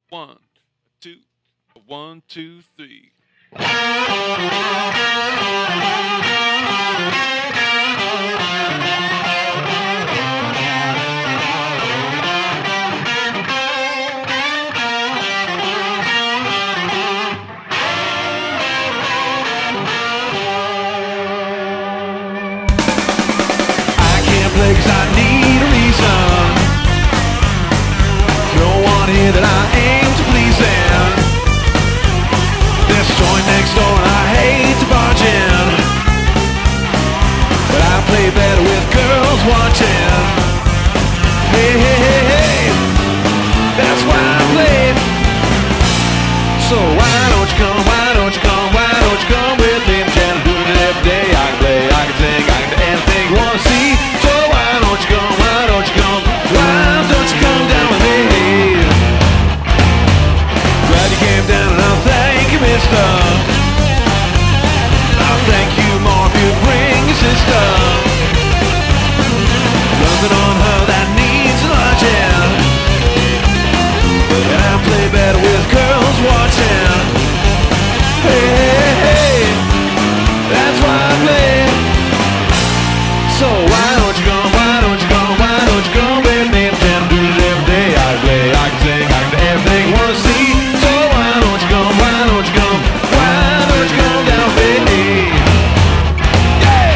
One, two, one, two, three. I can't play 'cause I need a reason. No one here that I aim to please in. There's a joint next door and I hate to barge in, but I play better with girls watching. Hey, hey, hey, hey, that's why I play. So why don't you come, why don't you come, why don't you come with me? I'm trying to do it every day. I can play, I can sing, I can do anything you wanna see. So why don't you come, why don't you come, why don't you come down with me? Glad you came down and I'll thank you, mister. I'll thank you more if you bring your sister. Nothing on her that needs lodging, and I play better with girls watching. Hey, hey, hey, that's why I play. So why don't you come, why don't you come, why don't you come with me? I'm trying to do it every day. I can play, I can sing, I can do everything you wanna see. So why don't you come, why don't you come, why don't you come down with me? Yeah!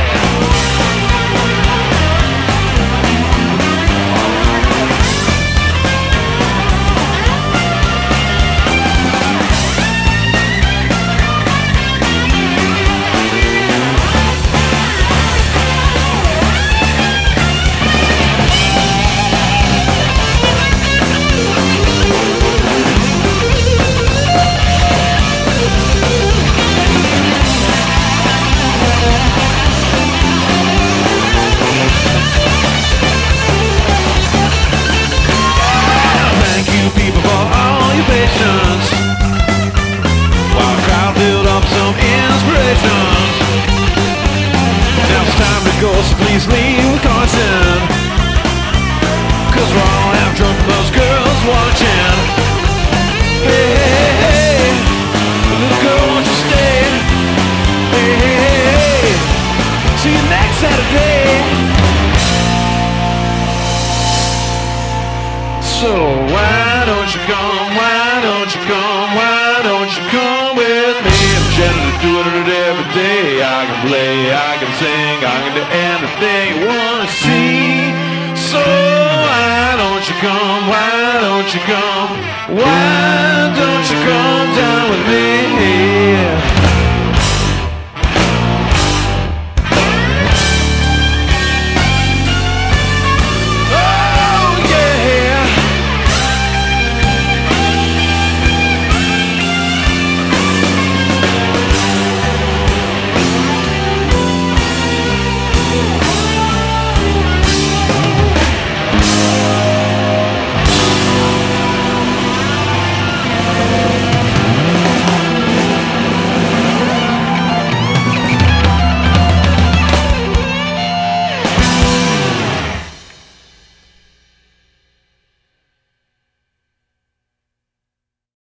Thank you, people, for all your patience, while the crowd build up some inspirations. Now it's time to go, so please leave with caution, 'cause we're all half drunk and those girls watching. Hey, hey, hey, little girl, won't you stay? Hey, hey, hey, see you next Saturday. So why don't you come, why don't you come, why don't you come with me? I'm trying to do it every day. I can play, I can sing, I can do anything you wanna see. So why don't you come, why don't you come, why don't you come down with me?